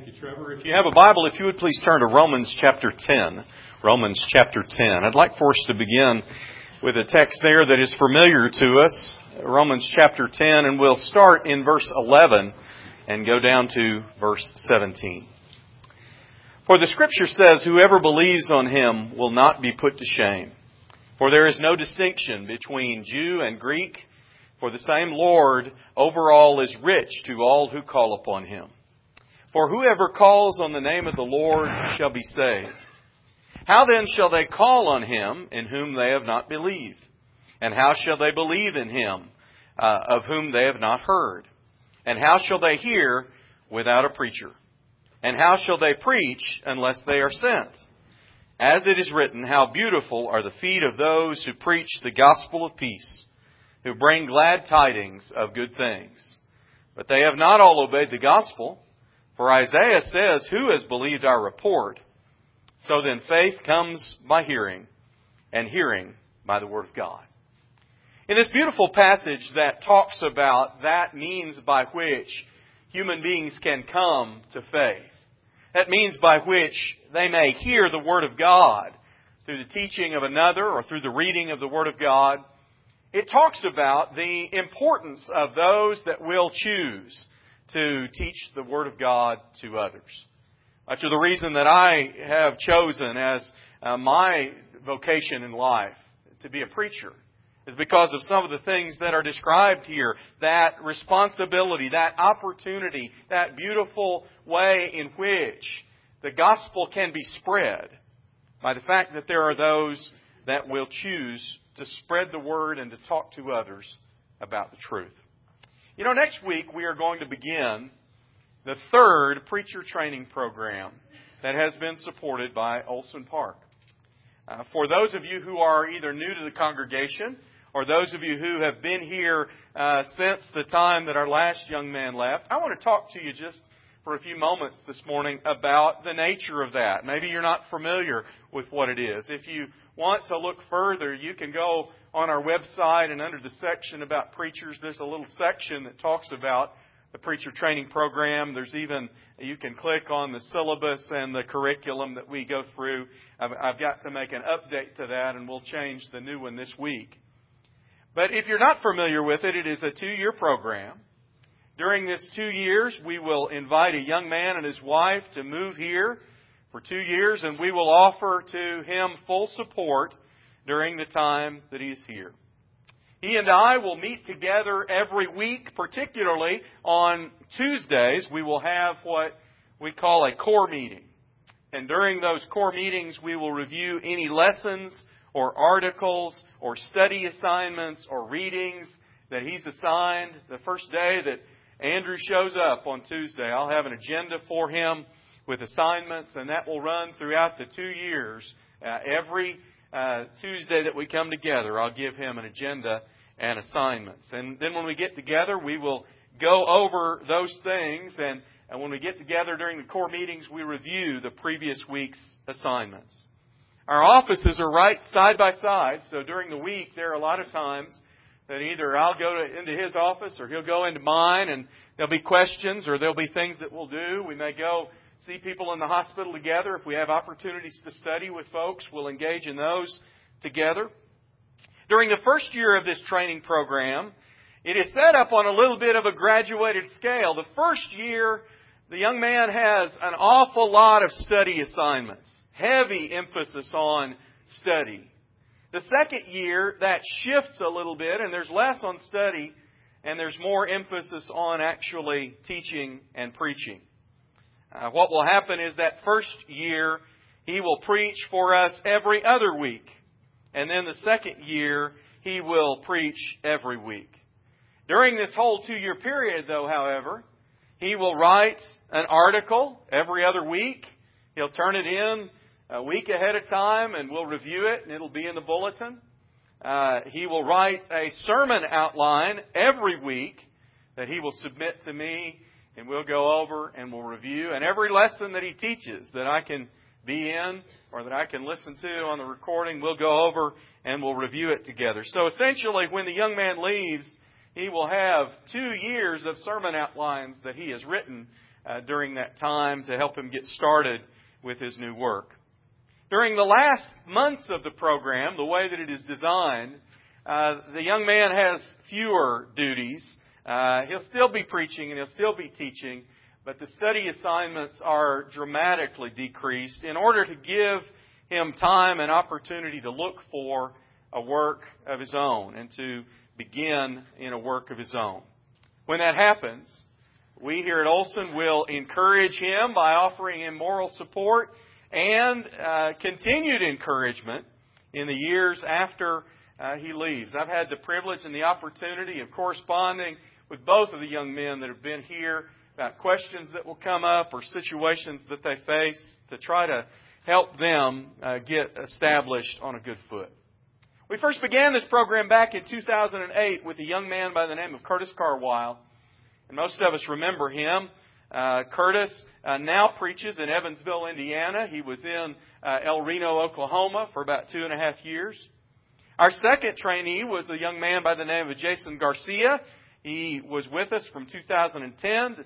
Thank you, Trevor. If you have a Bible, if you would please turn to Romans chapter 10. Romans chapter 10. I'd like for us to begin with a text there that is familiar to us. Romans chapter 10, and we'll start in verse 11 and go down to verse 17. For the Scripture says, "Whoever believes on Him will not be put to shame. For there is no distinction between Jew and Greek, for the same Lord over all is rich to all who call upon Him. For whoever calls on the name of the Lord shall be saved. How then shall they call on Him in whom they have not believed? And how shall they believe in Him of whom they have not heard? And how shall they hear without a preacher? And how shall they preach unless they are sent? As it is written, how beautiful are the feet of those who preach the gospel of peace, who bring glad tidings of good things. But they have not all obeyed the gospel. For Isaiah says, who has believed our report? So then faith comes by hearing, and hearing by the Word of God." In this beautiful passage that talks about that means by which human beings can come to faith, that means by which they may hear the Word of God through the teaching of another or through the reading of the Word of God, it talks about the importance of those that will choose to teach the Word of God to others. Much of the reason that I have chosen as my vocation in life to be a preacher is because of some of the things that are described here. That responsibility, that opportunity, that beautiful way in which the gospel can be spread by the fact that there are those that will choose to spread the word and to talk to others about the truth. You know, next week we are going to begin the third preacher training program that has been supported by Olson Park. For those of you who are either new to the congregation or those of you who have been here since the time that our last young man left, I want to talk to you just for a few moments this morning about the nature of that. Maybe you're not familiar with what it is. If you want to look further, you can go on our website, and under the section about preachers, there's a little section that talks about the preacher training program. There's even, you can click on the syllabus and the curriculum that we go through. I've got to make an update to that, and we'll change the new one this week. But if you're not familiar with it, it is a 2-year program. During this 2 years, we will invite a young man and his wife to move here for 2 years, and we will offer to him full support during the time that he's here. He and I will meet together every week, particularly on Tuesdays. We will have what we call a core meeting. And during those core meetings, we will review any lessons or articles or study assignments or readings that he's assigned. The first day that Andrew shows up on Tuesday, I'll have an agenda for him with assignments, and that will run throughout the 2 years. Every Tuesday that we come together, I'll give him an agenda and assignments. And then when we get together, we will go over those things. And when we get together during the core meetings, we review the previous week's assignments. Our offices are right side by side. So during the week, there are a lot of times that either I'll go into his office or he'll go into mine, and there'll be questions or there'll be things that we'll do. We may go see people in the hospital together. If we have opportunities to study with folks, we'll engage in those together. During the first year of this training program, it is set up on a little bit of a graduated scale. The first year, the young man has an awful lot of study assignments, heavy emphasis on study. The second year, that shifts a little bit, and there's less on study, and there's more emphasis on actually teaching and preaching. What will happen is that first year, he will preach for us every other week. And then the second year, he will preach every week. During this whole 2-year period, though, however, he will write an article every other week. He'll turn it in a week ahead of time, and we'll review it, and it'll be in the bulletin. He will write a sermon outline every week that he will submit to me, and we'll go over and we'll review. And every lesson that he teaches that I can be in or that I can listen to on the recording, we'll go over and we'll review it together. So essentially, when the young man leaves, he will have 2 years of sermon outlines that he has written during that time to help him get started with his new work. During the last months of the program, the way that it is designed, the young man has fewer duties. He'll still be preaching and he'll still be teaching, but the study assignments are dramatically decreased in order to give him time and opportunity to look for a work of his own and to begin in a work of his own. When that happens, we here at Olson will encourage him by offering him moral support and continued encouragement in the years after he leaves. I've had the privilege and the opportunity of corresponding with both of the young men that have been here about questions that will come up or situations that they face to try to help them get established on a good foot. We first began this program back in 2008 with a young man by the name of Curtis Carwile. And most of us remember him. Curtis now preaches in Evansville, Indiana. He was in El Reno, Oklahoma for about 2.5 years. Our second trainee was a young man by the name of Jason Garcia. He was with us from 2010 to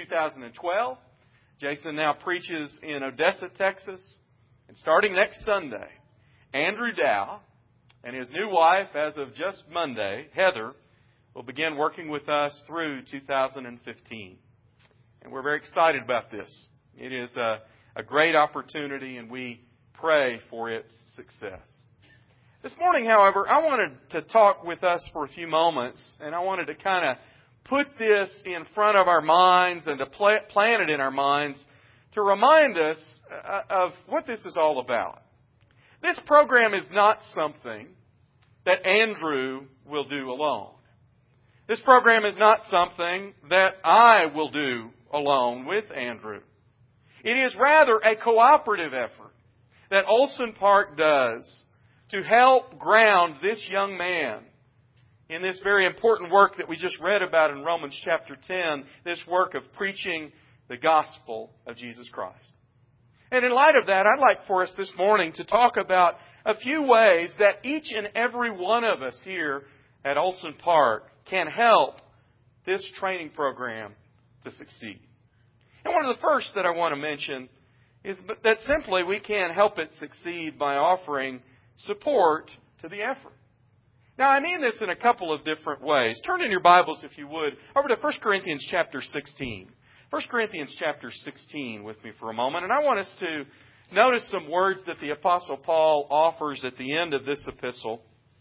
2012. Jason now preaches in Odessa, Texas. And starting next Sunday, Andrew Dow and his new wife, as of just Monday, Heather, will begin working with us through 2015. And we're very excited about this. It is a great opportunity, and we pray for its success. This morning, however, I wanted to talk with us for a few moments, and I wanted to kind of put this in front of our minds and to plant it in our minds to remind us of what this is all about. This program is not something that Andrew will do alone. This program is not something that I will do alone with Andrew. It is rather a cooperative effort that Olson Park does to help ground this young man in this very important work that we just read about in Romans chapter 10, this work of preaching the gospel of Jesus Christ. And in light of that, I'd like for us this morning to talk about a few ways that each and every one of us here at Olson Park can help this training program to succeed. And one of the first that I want to mention is that simply we can help it succeed by offering support to the effort. Now, I mean this in a couple of different ways. Turn in your Bibles, if you would, over to 1 Corinthians chapter 16. 1 Corinthians chapter 16 with me for a moment. And I want us to notice some words that the Apostle Paul offers at the end of this epistle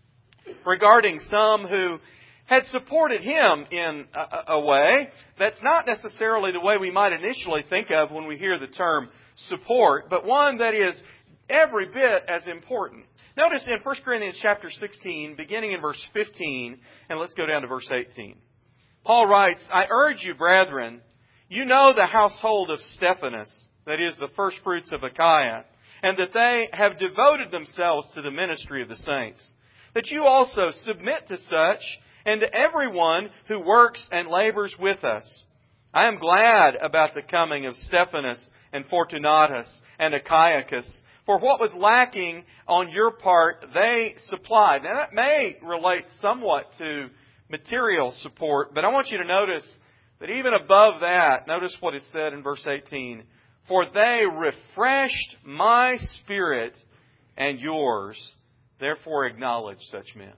regarding some who had supported him in a way that's not necessarily the way we might initially think of when we hear the term support, but one that is every bit as important. Notice in 1 Corinthians chapter 16, beginning in verse 15, and let's go down to verse 18. Paul writes, I urge you, brethren, you know the household of Stephanas, that is the firstfruits of Achaia, and that they have devoted themselves to the ministry of the saints, that you also submit to such and to everyone who works and labors with us. I am glad about the coming of Stephanas and Fortunatus and Achaicus, for what was lacking on your part, they supplied. Now that may relate somewhat to material support, but I want you to notice that even above that, notice what is said in verse 18. For they refreshed my spirit and yours, therefore acknowledge such men.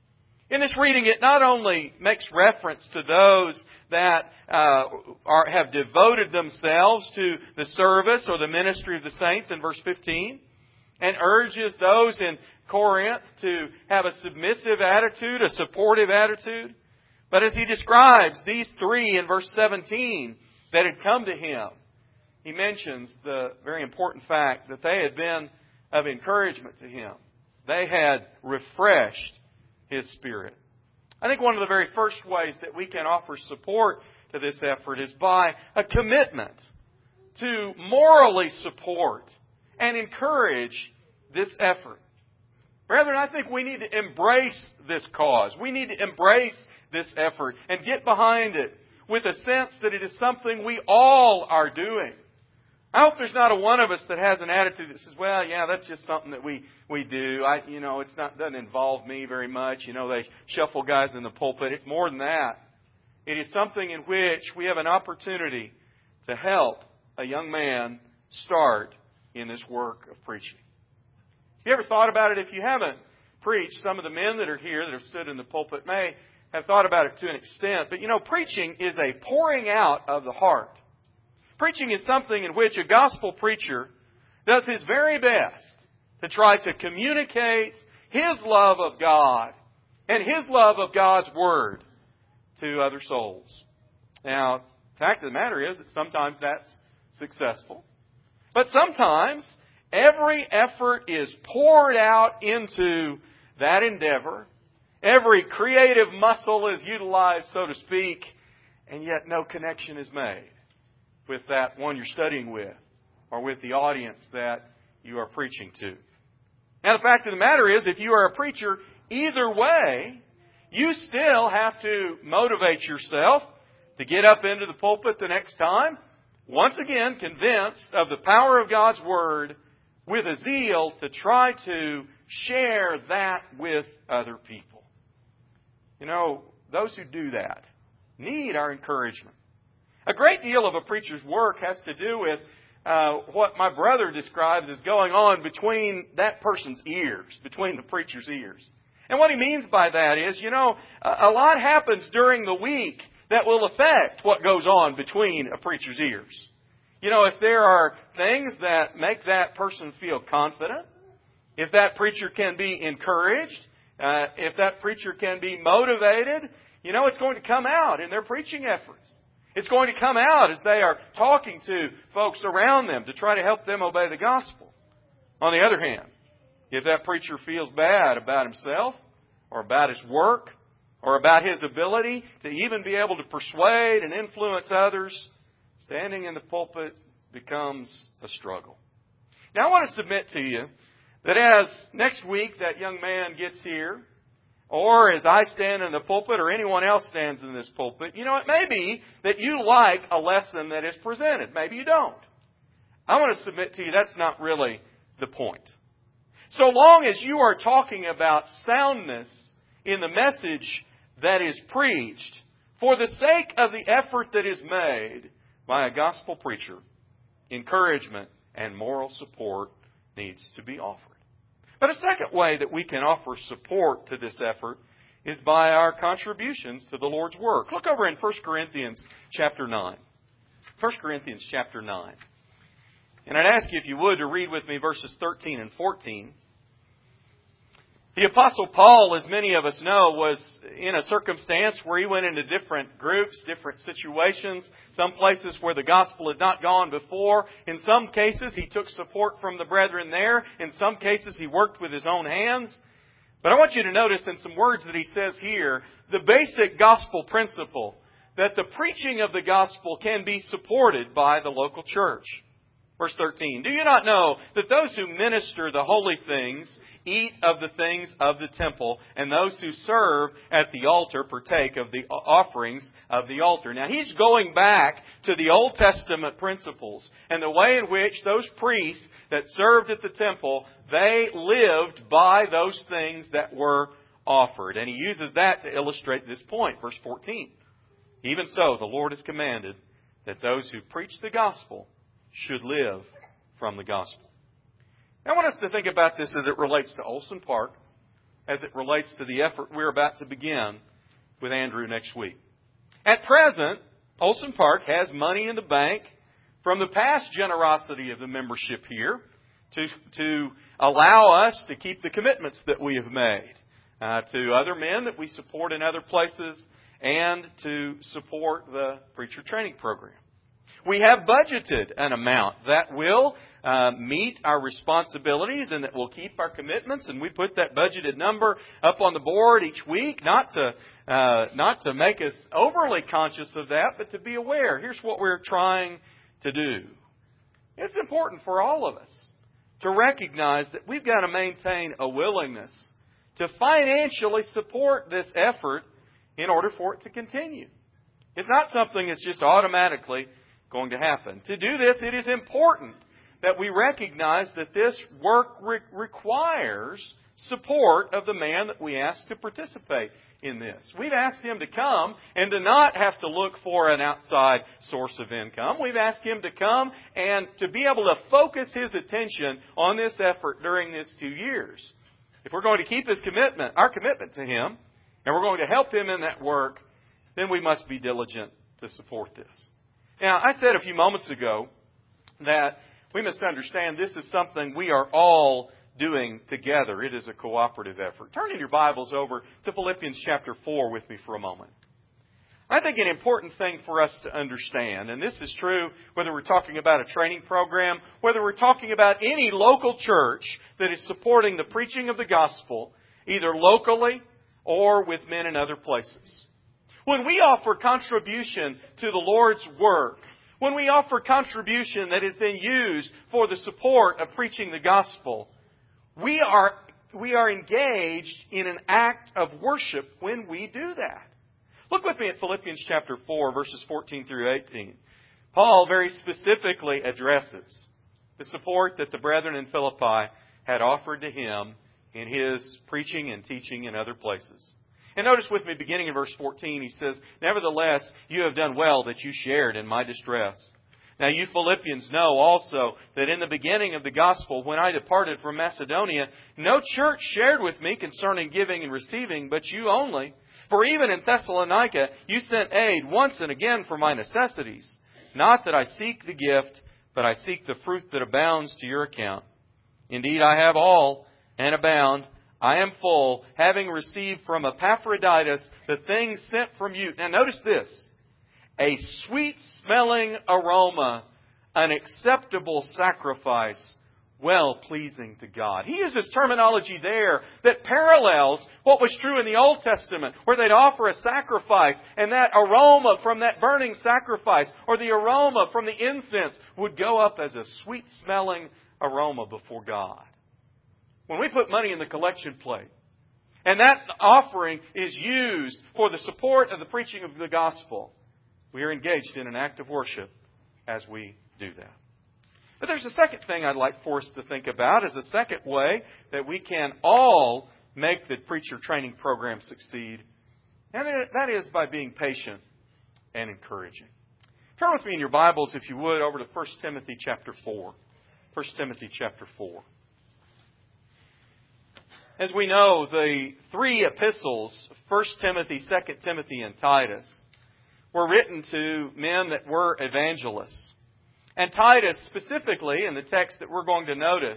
In this reading, it not only makes reference to those that have devoted themselves to the service or the ministry of the saints in verse 15, and urges those in Corinth to have a submissive attitude, a supportive attitude. But as he describes these three in verse 17 that had come to him, he mentions the very important fact that they had been of encouragement to him. They had refreshed his spirit. I think one of the very first ways that we can offer support to this effort is by a commitment to morally support and encourage this effort. Brethren, I think we need to embrace this cause. We need to embrace this effort and get behind it with a sense that it is something we all are doing. I hope there's not a one of us that has an attitude that says, well, yeah, that's just something that we do. Doesn't involve me very much. They shuffle guys in the pulpit. It's more than that. It is something in which we have an opportunity to help a young man start in this work of preaching. Have you ever thought about it? If you haven't preached, some of the men that are here that have stood in the pulpit may have thought about it to an extent. But preaching is a pouring out of the heart. Preaching is something in which a gospel preacher does his very best to try to communicate his love of God and his love of God's Word to other souls. Now, the fact of the matter is that sometimes that's successful. But sometimes every effort is poured out into that endeavor. Every creative muscle is utilized, so to speak, and yet no connection is made with that one you're studying with or with the audience that you are preaching to. Now, the fact of the matter is, if you are a preacher, either way, you still have to motivate yourself to get up into the pulpit the next time, once again convinced of the power of God's Word, with a zeal to try to share that with other people. Those who do that need our encouragement. A great deal of a preacher's work has to do with what my brother describes as going on between that person's ears, between the preacher's ears. And what he means by that is, a lot happens during the week that will affect what goes on between a preacher's ears. If there are things that make that person feel confident, if that preacher can be encouraged, if that preacher can be motivated, it's going to come out in their preaching efforts. It's going to come out as they are talking to folks around them to try to help them obey the gospel. On the other hand, if that preacher feels bad about himself or about his work or about his ability to even be able to persuade and influence others, standing in the pulpit becomes a struggle. Now, I want to submit to you that as next week that young man gets here, or as I stand in the pulpit or anyone else stands in this pulpit, it may be that you like a lesson that is presented. Maybe you don't. I want to submit to you that's not really the point. So long as you are talking about soundness in the message that is preached, for the sake of the effort that is made by a gospel preacher, encouragement and moral support needs to be offered. But a second way that we can offer support to this effort is by our contributions to the Lord's work. Look over in 1 Corinthians chapter 9. 1 Corinthians chapter 9. And I'd ask you, if you would, to read with me verses 13 and 14. The Apostle Paul, as many of us know, was in a circumstance where he went into different groups, different situations, some places where the gospel had not gone before. In some cases, he took support from the brethren there. In some cases, he worked with his own hands. But I want you to notice in some words that he says here, the basic gospel principle that the preaching of the gospel can be supported by the local church. Verse 13, do you not know that those who minister the holy things eat of the things of the temple, and those who serve at the altar partake of the offerings of the altar? Now, he's going back to the Old Testament principles and the way in which those priests that served at the temple, they lived by those things that were offered. And he uses that to illustrate this point. Verse 14, even so, the Lord has commanded that those who preach the gospel should live from the gospel. Now, I want us to think about this as it relates to Olson Park, as it relates to the effort we're about to begin with Andrew next week. At present, Olson Park has money in the bank from the past generosity of the membership here to allow us to keep the commitments that we have made to other men that we support in other places and to support the preacher training program. We have budgeted an amount that will meet our responsibilities and that will keep our commitments. And we put that budgeted number up on the board each week, not to make us overly conscious of that, but to be aware. Here's what we're trying to do. It's important for all of us to recognize that we've got to maintain a willingness to financially support this effort in order for it to continue. It's not something that's just automatically going to happen. To do this, it is important that we recognize that this work requires support of the man that we ask to participate in this. We've asked Him to come and to not have to look for an outside source of income. We've asked Him to come and to be able to focus His attention on this effort during these 2 years. If we're going to keep His commitment, our commitment to Him, and we're going to help Him in that work, then we must be diligent to support this. Now, I said a few moments ago that we must understand this is something we are all doing together. It is a cooperative effort. Turn in your Bibles over to Philippians chapter 4 with me for a moment. I think an important thing for us to understand, and this is true whether we're talking about a training program, whether we're talking about any local church that is supporting the preaching of the gospel, either locally or with men in other places. When we offer contribution to the Lord's work, when we offer contribution that is then used for the support of preaching the gospel, we are engaged in an act of worship when we do that. Look with me at Philippians chapter 4, verses 14 through 18. Paul very specifically addresses the support that the brethren in Philippi had offered to him in his preaching and teaching in other places. And notice with me, beginning in verse 14, he says, "Nevertheless, you have done well that you shared in my distress. Now you Philippians know also that in the beginning of the gospel, when I departed from Macedonia, no church shared with me concerning giving and receiving, but you only. For even in Thessalonica, you sent aid once and again for my necessities. Not that I seek the gift, but I seek the fruit that abounds to your account. Indeed, I have all and abound. I am full, having received from Epaphroditus the things sent from you." Now notice this. "A sweet-smelling aroma, an acceptable sacrifice, well-pleasing to God." He uses terminology there that parallels what was true in the Old Testament, where they'd offer a sacrifice, and that aroma from that burning sacrifice, or the aroma from the incense, would go up as a sweet-smelling aroma before God. When we put money in the collection plate, and that offering is used for the support of the preaching of the gospel, we are engaged in an act of worship as we do that. But there's a second thing I'd like for us to think about as a second way that we can all make the preacher training program succeed. And that is by being patient and encouraging. Turn with me in your Bibles, if you would, over to 1 Timothy chapter 4. 1 Timothy chapter 4. As we know, the three epistles, 1 Timothy, 2 Timothy, and Titus, were written to men that were evangelists. And Titus, specifically, in the text that we're going to notice,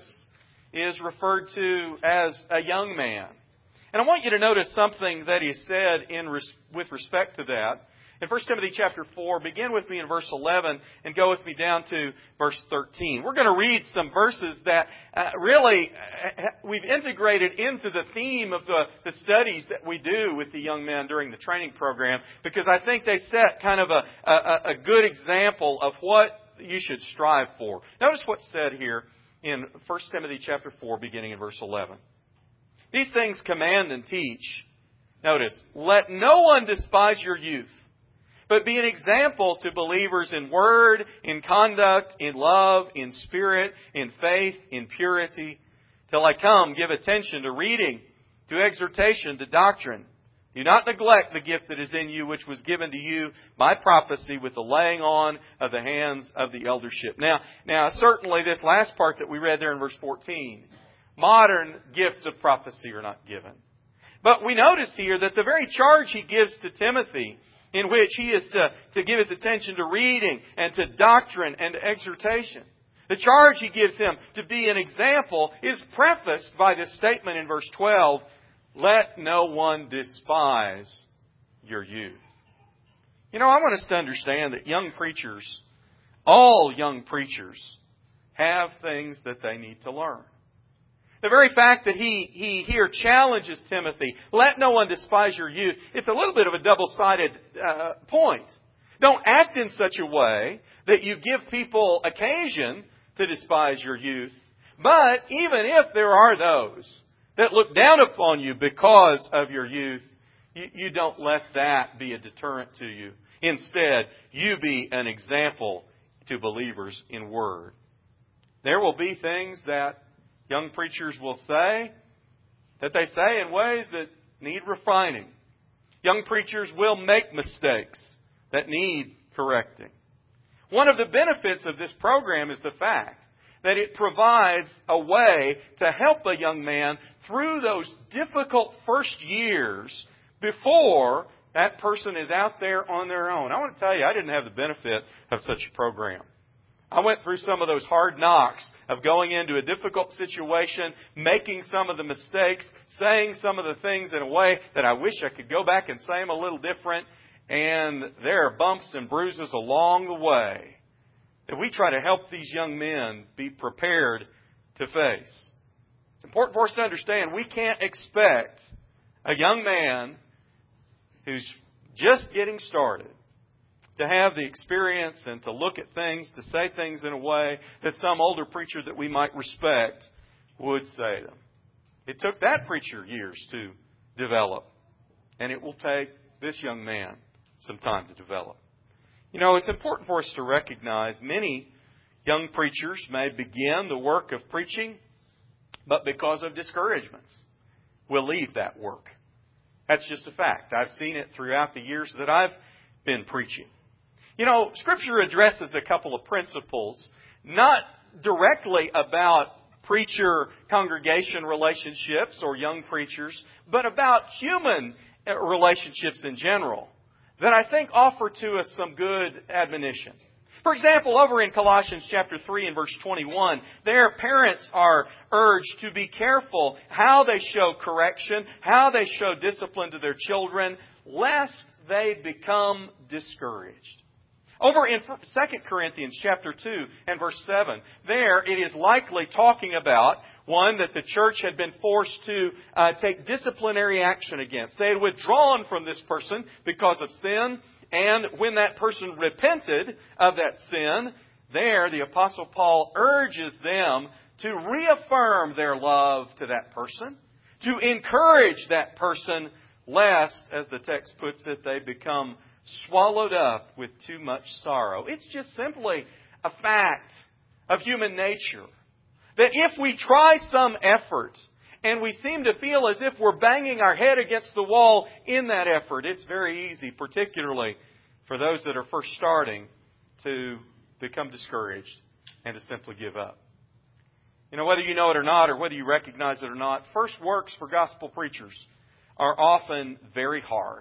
is referred to as a young man. And I want you to notice something that is said with respect to that. In 1 Timothy chapter 4, begin with me in verse 11 and go with me down to verse 13. We're going to read some verses that really we've integrated into the theme of the studies that we do with the young men during the training program, because I think they set kind of a good example of what you should strive for. Notice what's said here in 1 Timothy chapter 4, beginning in verse 11. "These things command and teach." Notice, "Let no one despise your youth, but be an example to believers in word, in conduct, in love, in spirit, in faith, in purity. Till I come, give attention to reading, to exhortation, to doctrine. Do not neglect the gift that is in you, which was given to you by prophecy with the laying on of the hands of the eldership." Now, certainly this last part that we read there in verse 14, modern gifts of prophecy are not given. But we notice here that the very charge he gives to Timothy, in which he is to give his attention to reading and to doctrine and to exhortation, the charge he gives him to be an example, is prefaced by this statement in verse 12, "Let no one despise your youth." You know, I want us to understand that young preachers, all young preachers, have things that they need to learn. The very fact that he here challenges Timothy, "Let no one despise your youth," it's a little bit of a double-sided point. Don't act in such a way that you give people occasion to despise your youth. But even if there are those that look down upon you because of your youth, you don't let that be a deterrent to you. Instead, you be an example to believers in word. There will be things that young preachers will say, that they say in ways that need refining. Young preachers will make mistakes that need correcting. One of the benefits of this program is the fact that it provides a way to help a young man through those difficult first years before that person is out there on their own. I want to tell you, I didn't have the benefit of such a program. I went through some of those hard knocks of going into a difficult situation, making some of the mistakes, saying some of the things in a way that I wish I could go back and say them a little different. And there are bumps and bruises along the way that we try to help these young men be prepared to face. It's important for us to understand we can't expect a young man who's just getting started to have the experience and to look at things, to say things in a way that some older preacher that we might respect would say them. It took that preacher years to develop, and it will take this young man some time to develop. You know, it's important for us to recognize many young preachers may begin the work of preaching, but because of discouragements, will leave that work. That's just a fact. I've seen it throughout the years that I've been preaching. You know, Scripture addresses a couple of principles, not directly about preacher-congregation relationships or young preachers, but about human relationships in general, that I think offer to us some good admonition. For example, over in Colossians chapter 3 and verse 21, there parents are urged to be careful how they show correction, how they show discipline to their children, lest they become discouraged. Over in 2 Corinthians chapter 2 and verse 7, there it is likely talking about one that the church had been forced to take disciplinary action against. They had withdrawn from this person because of sin, and when that person repented of that sin, there the Apostle Paul urges them to reaffirm their love to that person, to encourage that person, lest, as the text puts it, they become swallowed up with too much sorrow. It's just simply a fact of human nature that if we try some effort and we seem to feel as if we're banging our head against the wall in that effort, it's very easy, particularly for those that are first starting, to become discouraged and to simply give up. You know, whether you know it or not, or whether you recognize it or not, first works for gospel preachers are often very hard.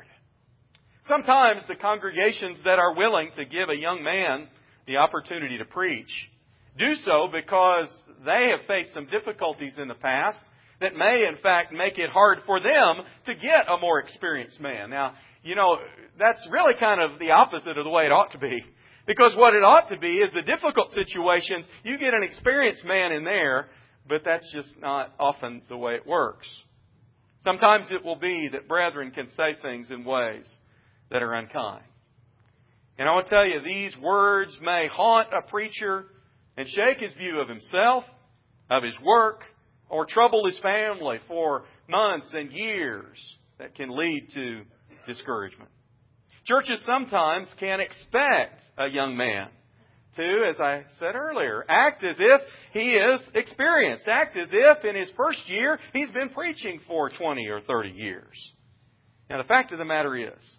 Sometimes the congregations that are willing to give a young man the opportunity to preach do so because they have faced some difficulties in the past that may, in fact, make it hard for them to get a more experienced man. Now, you know, that's really kind of the opposite of the way it ought to be. Because what it ought to be is the difficult situations, you get an experienced man in there, but that's just not often the way it works. Sometimes it will be that brethren can say things in ways that are unkind. And I want to tell you, these words may haunt a preacher and shake his view of himself, of his work, or trouble his family for months and years that can lead to discouragement. Churches sometimes can expect a young man to, as I said earlier, act as if he is experienced. Act as if in his first year he's been preaching for 20 or 30 years. Now, the fact of the matter is,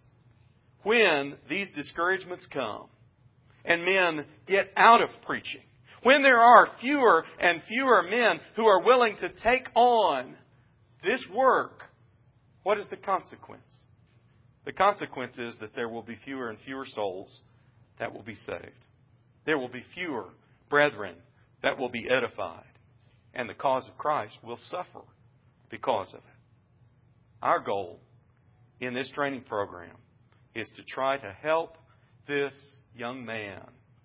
when these discouragements come and men get out of preaching, when there are fewer and fewer men who are willing to take on this work, what is the consequence? The consequence is that there will be fewer and fewer souls that will be saved. There will be fewer brethren that will be edified. And the cause of Christ will suffer because of it. Our goal in this training program is to try to help this young man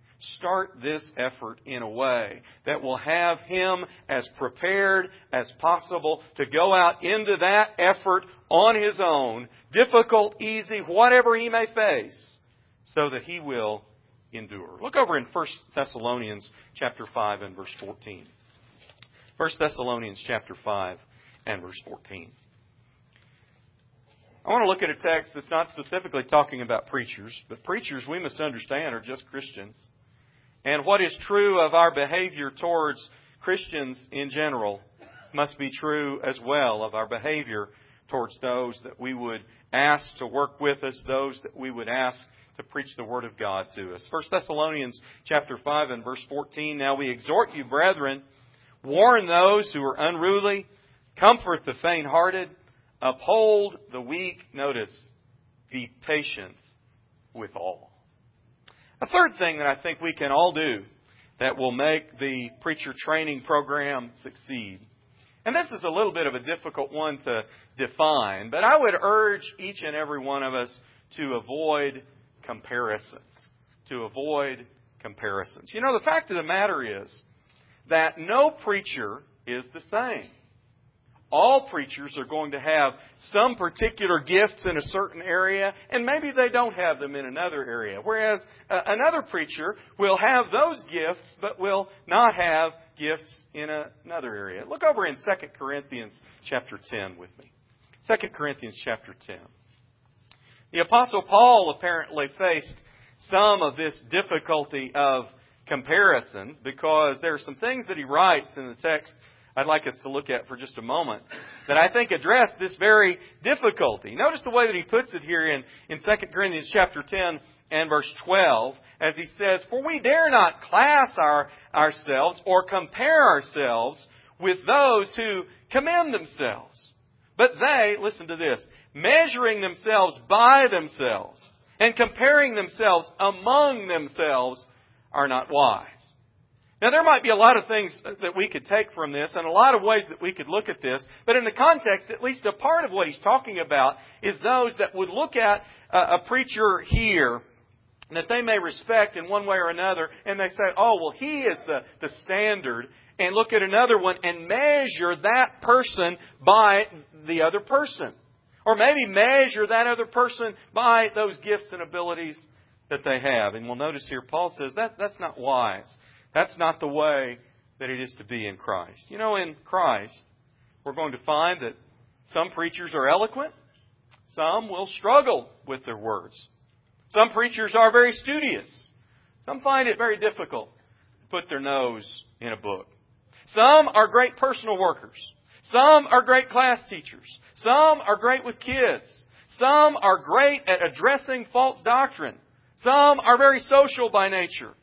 start this effort in a way that will have him as prepared as possible to go out into that effort on his own, difficult, easy, whatever he may face, so that he will endure. Look over in 1 Thessalonians chapter 5 and verse 14. 1 Thessalonians chapter 5 and verse 14. I want to look at a text that's not specifically talking about preachers, but preachers, we must understand, are just Christians. And what is true of our behavior towards Christians in general must be true as well of our behavior towards those that we would ask to work with us those that we would ask to preach the Word of God to us. 1 Thessalonians chapter 5 and verse 14, "Now we exhort you, brethren, warn those who are unruly, comfort the faint-hearted, uphold the weak." Notice, be patient with all. A third thing that I think we can all do that will make the preacher training program succeed. And this is a little bit of a difficult one to define, but I would urge each and every one of us to avoid comparisons. To avoid comparisons. You know, the fact of the matter is that no preacher is the same. All preachers are going to have some particular gifts in a certain area, and maybe they don't have them in another area. Whereas another preacher will have those gifts, but will not have gifts in another area. Look over in 2 Corinthians chapter 10 with me. 2 Corinthians chapter 10. The Apostle Paul apparently faced some of this difficulty of comparisons because there are some things that he writes in the text I'd like us to look at for just a moment that I think address this very difficulty. Notice the way that he puts it here in 2 Corinthians chapter 10 and verse 12 as he says, "For we dare not class ourselves or compare ourselves with those who commend themselves. But they," listen to this, "measuring themselves by themselves and comparing themselves among themselves are not wise." Now, there might be a lot of things that we could take from this and a lot of ways that we could look at this. But in the context, at least a part of what he's talking about is those that would look at a preacher here that they may respect in one way or another, and they say, "Oh, well, he is the standard," and look at another one and measure that person by the other person. Or maybe measure that other person by those gifts and abilities that they have. And we'll notice here, Paul says that's not wise. That's not the way that it is to be in Christ. You know, in Christ, we're going to find that some preachers are eloquent. Some will struggle with their words. Some preachers are very studious. Some find it very difficult to put their nose in a book. Some are great personal workers. Some are great class teachers. Some are great with kids. Some are great at addressing false doctrine. Some are very social by nature.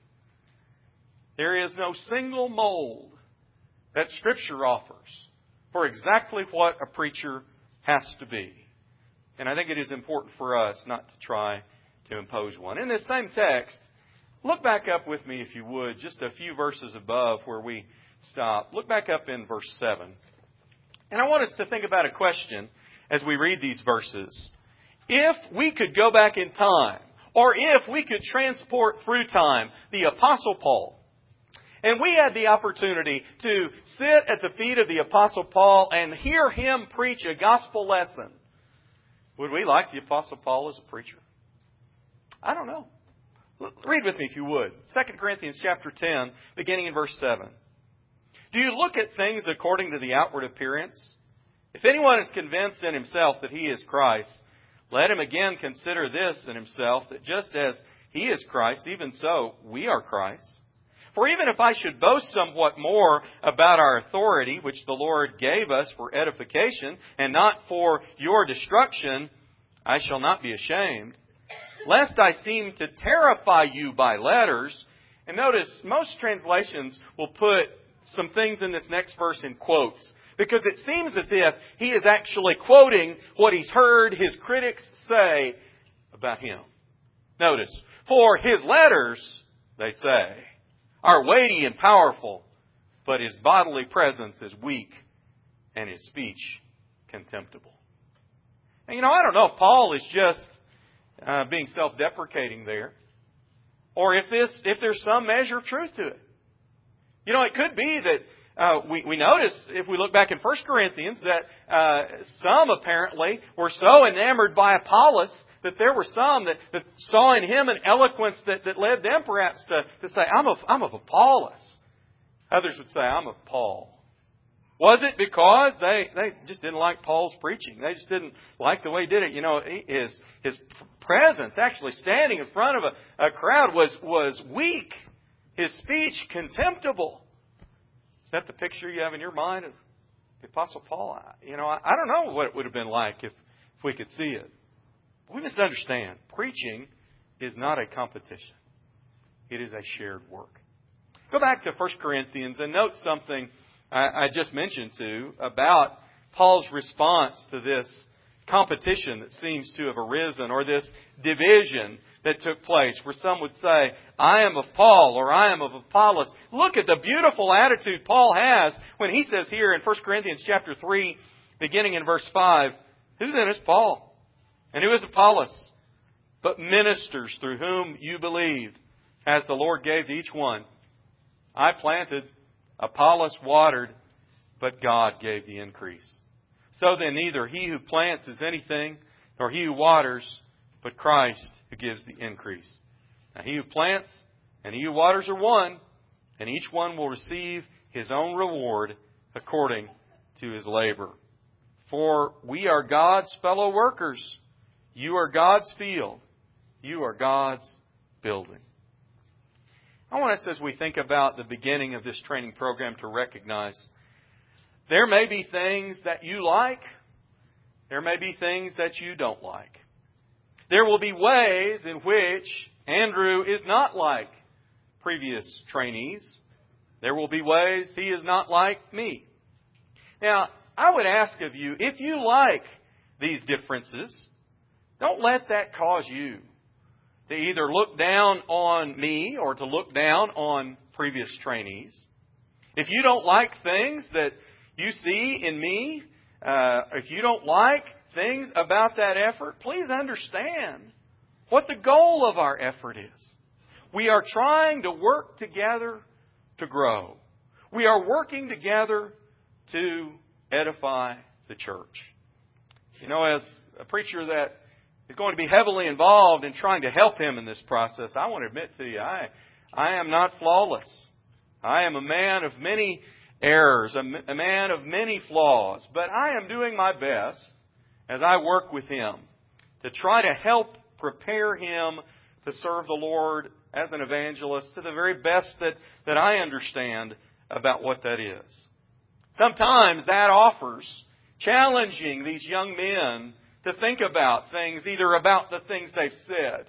There is no single mold that Scripture offers for exactly what a preacher has to be. And I think it is important for us not to try to impose one. In this same text, look back up with me, if you would, just a few verses above where we stop. Look back up in verse 7. And I want us to think about a question as we read these verses. If we could go back in time, or if we could transport through time the Apostle Paul, and we had the opportunity to sit at the feet of the Apostle Paul and hear him preach a gospel lesson, would we like the Apostle Paul as a preacher? I don't know. Read with me if you would. 2 Corinthians chapter 10, beginning in verse 7. "Do you look at things according to the outward appearance? If anyone is convinced in himself that he is Christ, let him again consider this in himself, that just as he is Christ, even so we are Christ. For even if I should boast somewhat more about our authority, which the Lord gave us for edification and not for your destruction, I shall not be ashamed, lest I seem to terrify you by letters." And notice, most translations will put some things in this next verse in quotes, because it seems as if he is actually quoting what he's heard his critics say about him. Notice, "For his letters," they say, "are weighty and powerful, but his bodily presence is weak and his speech contemptible." And you know, I don't know if Paul is just being self-deprecating there, or if there's some measure of truth to it. You know, it could be that we notice, if we look back in 1 Corinthians, that some apparently were so enamored by Apollos that there were some that saw in him an eloquence that led them perhaps to say, I'm of Apollos. Others would say, I'm of Paul. Was it because they just didn't like Paul's preaching? They just didn't like the way he did it. You know, his presence, actually standing in front of a crowd, was weak. His speech contemptible. Is that the picture you have in your mind of the Apostle Paul? You know, I don't know what it would have been like if we could see it. We must understand, preaching is not a competition. It is a shared work. Go back to 1 Corinthians and note something I just mentioned about Paul's response to this competition that seems to have arisen, or this division that took place, where some would say, I am of Paul, or I am of Apollos. Look at the beautiful attitude Paul has when he says here in 1 Corinthians chapter 3, beginning in verse 5, who then is Paul? And who is Apollos? But ministers through whom you believed, as the Lord gave to each one. I planted, Apollos watered, but God gave the increase. So then neither he who plants is anything, nor he who waters, but Christ who gives the increase. Now he who plants and he who waters are one, and each one will receive his own reward according to his labor. For we are God's fellow workers. You are God's field. You are God's building. I want us, as we think about the beginning of this training program, to recognize there may be things that you like. There may be things that you don't like. There will be ways in which Andrew is not like previous trainees. There will be ways he is not like me. Now, I would ask of you, if you like these differences, don't let that cause you to either look down on me or to look down on previous trainees. If you don't like things that you see in me, if you don't like things about that effort, please understand what the goal of our effort is. We are trying to work together to grow. We are working together to edify the church. You know, as a preacher that is going to be heavily involved in trying to help him in this process, I want to admit to you, I am not flawless. I am a man of many errors, a man of many flaws, but I am doing my best as I work with him to try to help prepare him to serve the Lord as an evangelist to the very best that I understand about what that is. Sometimes that offers challenging these young men to think about things, either about the things they've said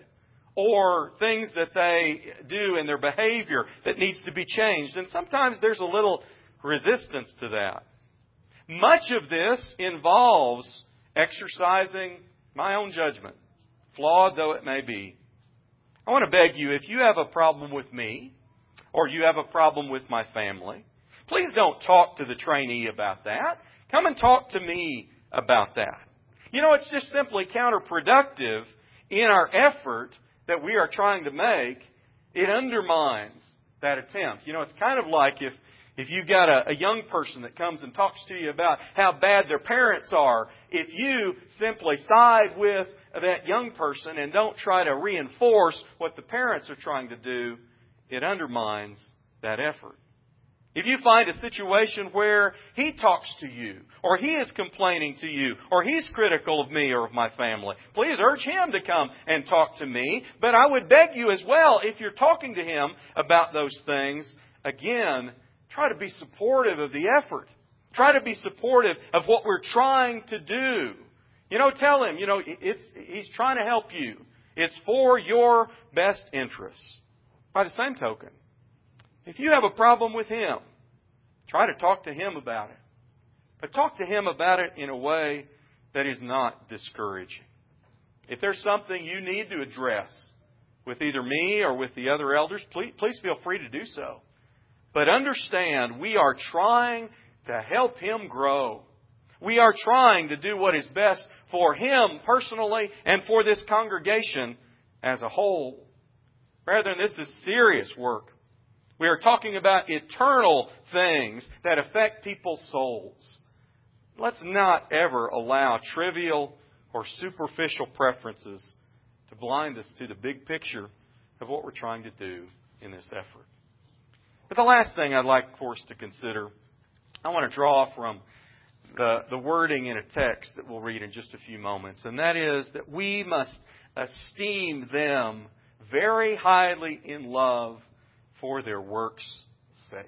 or things that they do in their behavior that needs to be changed. And sometimes there's a little resistance to that. Much of this involves exercising my own judgment, flawed though it may be. I want to beg you, if you have a problem with me or you have a problem with my family, please don't talk to the trainee about that. Come and talk to me about that. You know, it's just simply counterproductive in our effort that we are trying to make. It undermines that attempt. You know, it's kind of like if you've got a young person that comes and talks to you about how bad their parents are, if you simply side with that young person and don't try to reinforce what the parents are trying to do, it undermines that effort. If you find a situation where he talks to you, or he is complaining to you, or he's critical of me or of my family, please urge him to come and talk to me. But I would beg you as well, if you're talking to him about those things, again, try to be supportive of the effort. Try to be supportive of what we're trying to do. You know, tell him, he's trying to help you. It's for your best interests. By the same token, if you have a problem with him, try to talk to him about it. But talk to him about it in a way that is not discouraging. If there's something you need to address with either me or with the other elders, please feel free to do so. But understand, we are trying to help him grow. We are trying to do what is best for him personally and for this congregation as a whole. Rather, this is serious work. We are talking about eternal things that affect people's souls. Let's not ever allow trivial or superficial preferences to blind us to the big picture of what we're trying to do in this effort. But the last thing I'd like for us to consider, I want to draw from the wording in a text that we'll read in just a few moments. And that is that we must esteem them very highly in love for their work's sake.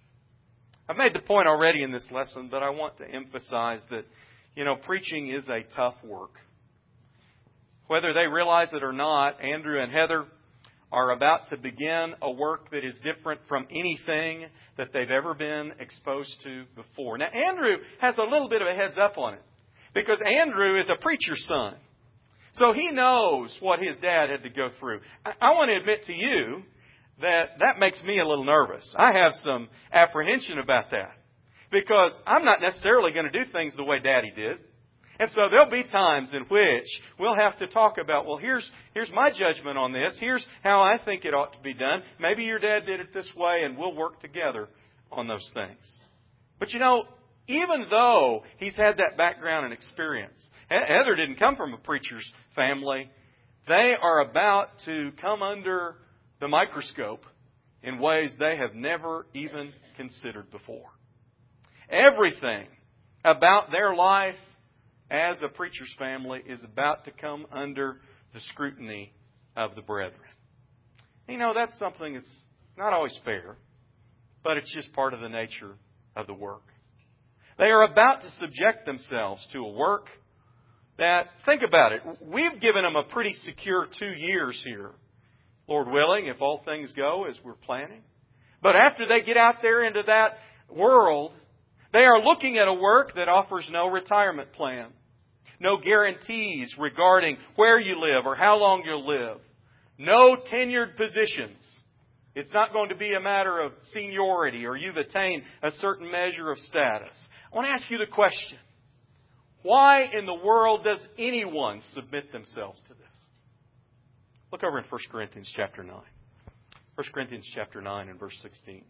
I've made the point already in this lesson, but I want to emphasize that, preaching is a tough work. Whether they realize it or not, Andrew and Heather are about to begin a work that is different from anything that they've ever been exposed to before. Now, Andrew has a little bit of a heads up on it, because Andrew is a preacher's son. So he knows what his dad had to go through. I want to admit to you that makes me a little nervous. I have some apprehension about that, because I'm not necessarily going to do things the way Daddy did. And so there'll be times in which we'll have to talk about, well, here's my judgment on this. Here's how I think it ought to be done. Maybe your dad did it this way, and we'll work together on those things. But you know, even though he's had that background and experience, Heather didn't come from a preacher's family. They are about to come under the microscope in ways they have never even considered before. Everything about their life as a preacher's family is about to come under the scrutiny of the brethren. You know, that's something that's not always fair, but it's just part of the nature of the work. They are about to subject themselves to a work that, think about it, we've given them a pretty secure 2 years here, Lord willing, if all things go as we're planning. But after they get out there into that world, they are looking at a work that offers no retirement plan, no guarantees regarding where you live or how long you'll live, no tenured positions. It's not going to be a matter of seniority or you've attained a certain measure of status. I want to ask you the question, why in the world does anyone submit themselves to this? Look over in 1 Corinthians chapter 9. 1 Corinthians chapter 9 and verse 16.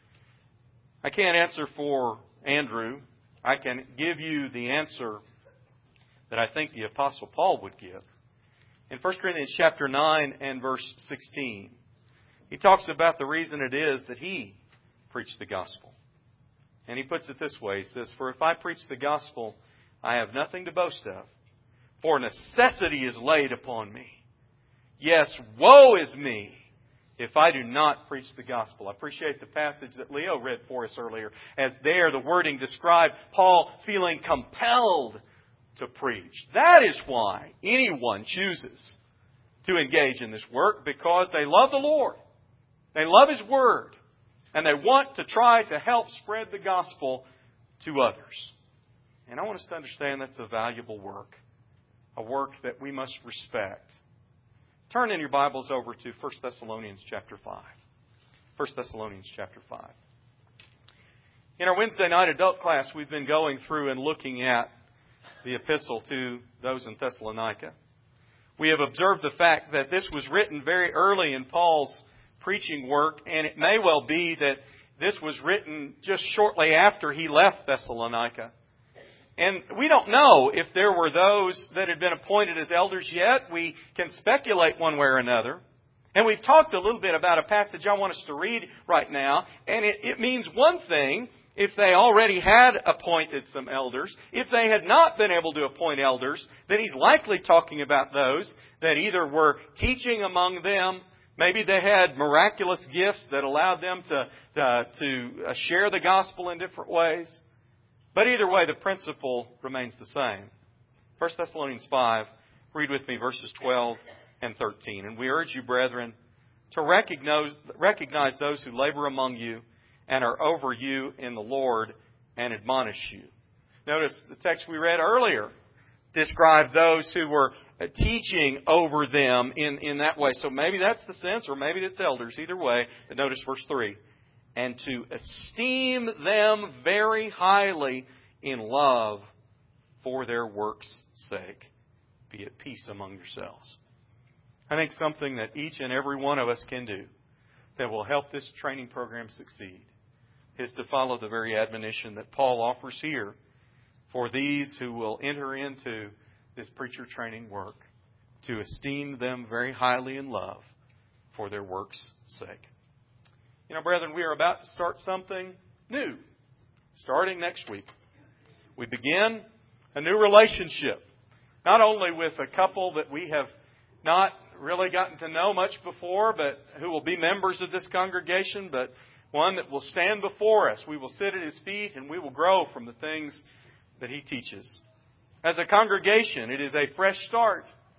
I can't answer for Andrew. I can give you the answer that I think the Apostle Paul would give. In 1 Corinthians chapter 9 and verse 16, he talks about the reason it is that he preached the gospel. And he puts it this way. He says, "For if I preach the gospel, I have nothing to boast of, for necessity is laid upon me. Yes, woe is me if I do not preach the gospel." I appreciate the passage that Leo read for us earlier, as there the wording described Paul feeling compelled to preach. That is why anyone chooses to engage in this work, because they love the Lord. They love His Word. And they want to try to help spread the gospel to others. And I want us to understand that's a valuable work. A work that we must respect. Turn in your Bibles over to 1 Thessalonians chapter 5. 1 Thessalonians chapter 5. In our Wednesday night adult class, we've been going through and looking at the epistle to those in Thessalonica. We have observed the fact that this was written very early in Paul's preaching work, and it may well be that this was written just shortly after he left Thessalonica. And we don't know if there were those that had been appointed as elders yet. We can speculate one way or another. And we've talked a little bit about a passage I want us to read right now. And it means one thing if they already had appointed some elders. If they had not been able to appoint elders, then he's likely talking about those that either were teaching among them. Maybe they had miraculous gifts that allowed them to share the gospel in different ways. But either way, the principle remains the same. 1 Thessalonians 5, read with me verses 12 and 13. "And we urge you, brethren, to recognize those who labor among you and are over you in the Lord and admonish you." Notice the text we read earlier described those who were teaching over them in that way. So maybe that's the sense, or maybe it's elders. Either way, but notice verse 3. "And to esteem them very highly in love for their work's sake. Be at peace among yourselves." I think something that each and every one of us can do that will help this training program succeed is to follow the very admonition that Paul offers here for these who will enter into this preacher training work, to esteem them very highly in love for their work's sake. You know, brethren, we are about to start something new, starting next week. We begin a new relationship, not only with a couple that we have not really gotten to know much before, but who will be members of this congregation, but one that will stand before us. We will sit at His feet and we will grow from the things that He teaches. As a congregation, it is a fresh start.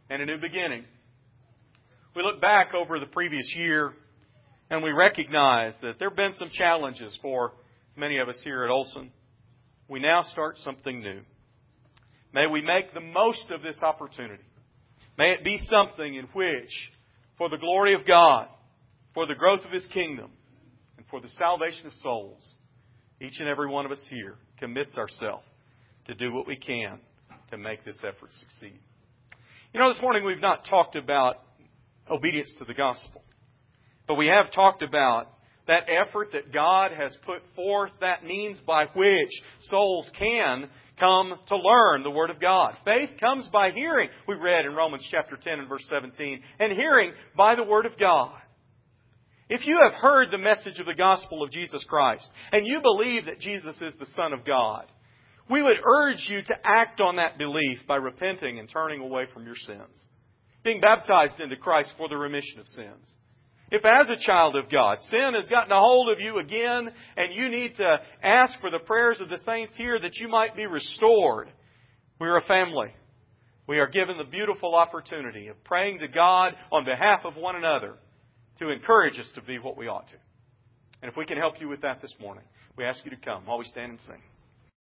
and a new beginning. We look back over the previous year and we recognize that there have been some challenges for many of us here at Olson. We now start something new. May we make the most of this opportunity. May it be something in which, for the glory of God, for the growth of His kingdom, and for the salvation of souls, each and every one of us here commits ourselves to do what we can to make this effort succeed. You know, this morning we've not talked about obedience to the gospel, but we have talked about that effort that God has put forth, that means by which souls can come to learn the Word of God. Faith comes by hearing, we read in Romans chapter 10 and verse 17, and hearing by the Word of God. If you have heard the message of the gospel of Jesus Christ, and you believe that Jesus is the Son of God, we would urge you to act on that belief by repenting and turning away from your sins, being baptized into Christ for the remission of sins. If as a child of God, sin has gotten a hold of you again, and you need to ask for the prayers of the saints here that you might be restored, we're a family. We are given the beautiful opportunity of praying to God on behalf of one another to encourage us to be what we ought to. And if we can help you with that this morning, we ask you to come while we stand and sing.